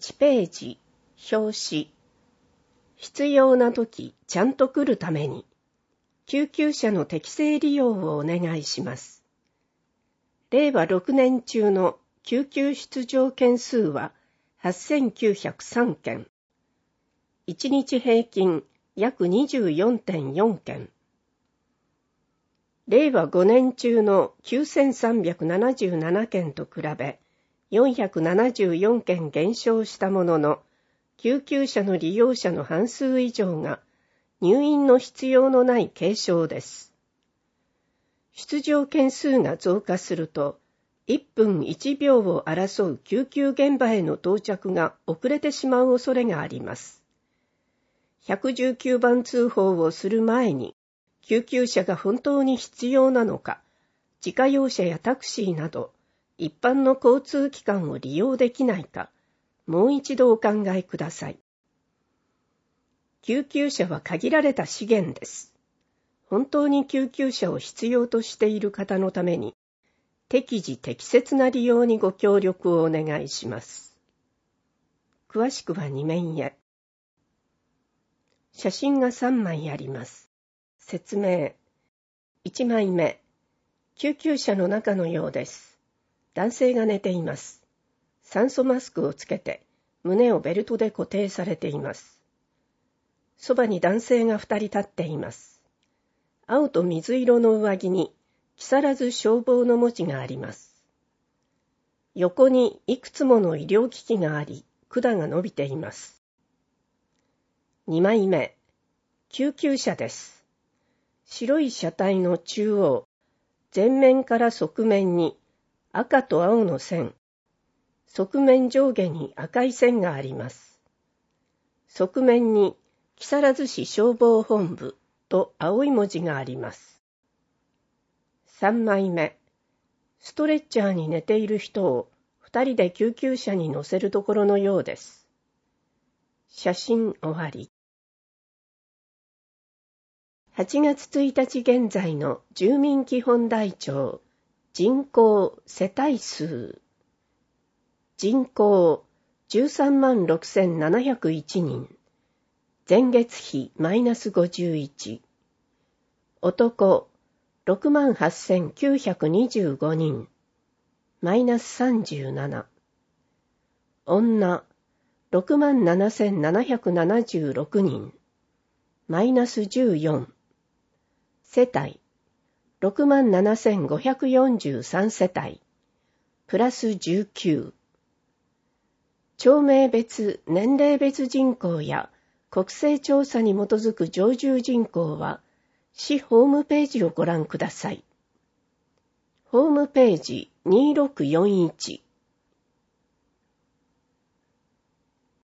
1ページ、表紙。必要な時ちゃんと来るために、救急車の適正利用をお願いします。令和6年中の救急出場件数は8903件。1日平均約 24.4 件。令和5年中の9377件と比べ474件減少したものの、救急車の利用者の半数以上が入院の必要のない軽症です。出場件数が増加すると、1分1秒を争う救急現場への到着が遅れてしまう恐れがあります。119番通報をする前に、救急車が本当に必要なのか、自家用車やタクシーなど、一般の交通機関を利用できないか、もう一度お考えください。救急車は限られた資源です。本当に救急車を必要としている方のために、適時適切な利用にご協力をお願いします。詳しくは2面へ。写真が3枚あります。説明。1枚目。救急車の中のようです。男性が寝ています。酸素マスクをつけて、胸をベルトで固定されています。そばに男性が2人立っています。青と水色の上着に、木更津消防の文字があります。横にいくつもの医療機器があり、管が伸びています。2枚目。救急車です。白い車体の中央、前面から側面に赤と青の線、側面上下に赤い線があります。側面に木更津市消防本部と青い文字があります。3枚目。ストレッチャーに寝ている人を2人で救急車に乗せるところのようです。写真終わり。8月1日現在の住民基本台帳、人口世帯数。人口 136,701 人。前月比マイナス51。男 68,925 人。マイナス37。女 67,776 人。マイナス14。世帯 67,543 世帯プラス19。町名別年齢別人口や国勢調査に基づく常住人口は市ホームページをご覧ください。ホームページ2641